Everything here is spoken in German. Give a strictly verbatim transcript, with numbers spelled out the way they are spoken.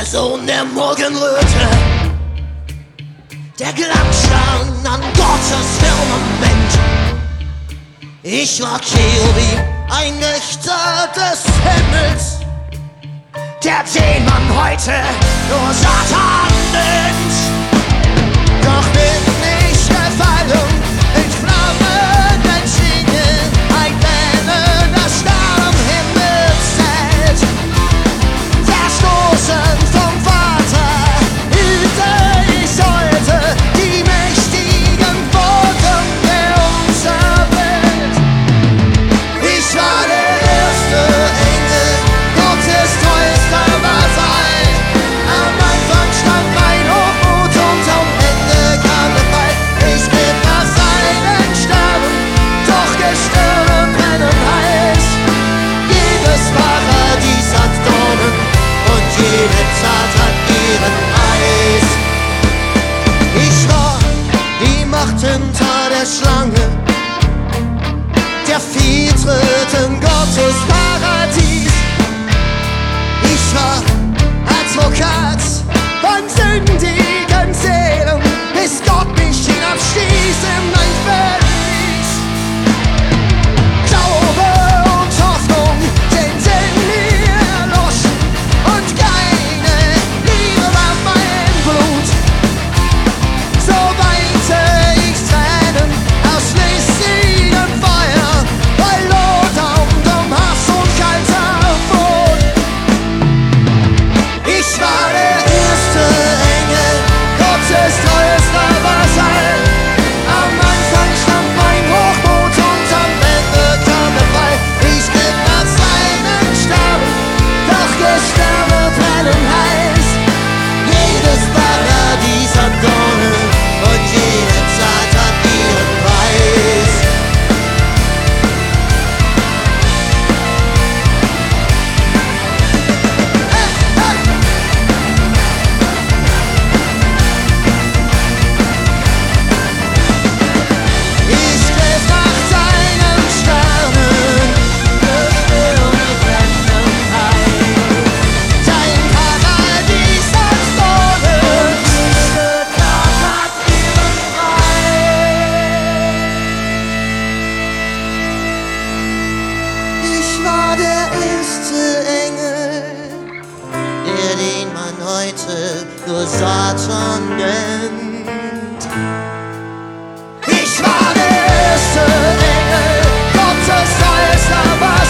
der Sohn der Morgenröte, der Glanzstern an Gottes Firmament. Ich war Cherubim, ein Wächter des Himmels, der den man heute nur Satan nennt. Doch bin ich gefallen, in Flammen entschieden, ein brennender Stern am Himmelszelt. Verstoßen vom Vater, hüte ich sollte die mächtigen Wolken der unserer Welt. Ich war der erste Engel, Gottes treuester Vasall. Am Anfang stand mein Hochmut und am Ende kam der Fall. Ich bin nach seinen Sterben, doch Gestirne brennen heiß. Jedes Paradies hat Dornen und jede Tat hat ihren Preis. Ich war die Macht hinter der Schlange, der Viertritt in Gottes Paradies. Ich war Advokat von sündigen Seelen, bis Gott mich hinabstieß in mein Verlies. Glaube und Hoffnung sind in mir erloschen und keine Liebe war mein Blut. So weinte ich Tränen aus schlüssigem Feuer, bei loderndem Hass und kalter Wut. Ich war der erste Engel, Gottes treuester Vasall. Am Anfang stand mein Hochmut und am Ende kam der Fall. Ich bin nach seinen Sterben, doch Gestirne brennen heiß. Jedes Paradies hat Dornen und jede Tat hat ihren Preis. Ich griff nach seinen Sternen, Gestirne brennen heiß. Sein Paradies hat Dornen, jede Tat hat ihren Preis. Ich war der erste Engel, der den man heute nur Satan nennt. Ich war der erste Engel, Gottes treuester Vasall.